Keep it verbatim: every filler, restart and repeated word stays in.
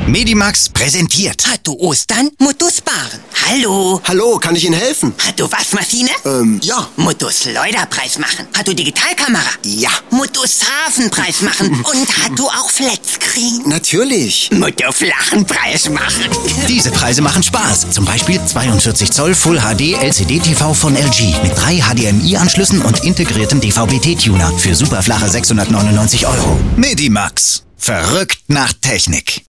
Medimax präsentiert. Hat du Ostern? Mutto sparen. Hallo. Hallo, kann ich Ihnen helfen? Hat du Waschmaschine? Ähm, ja. Mutto Schleuderpreis machen. Hat du Digitalkamera? Ja. Mutto Hafenpreis machen. Und hat du auch Flatscreen? Natürlich. Mutto flachen Preis machen. Diese Preise machen Spaß. Zum Beispiel zweiundvierzig Zoll Full H D L C D T V von L G mit drei H D M I-Anschlüssen und integriertem D V B T-Tuner für superflache sechshundertneunundneunzig Euro. Medimax. Verrückt nach Technik.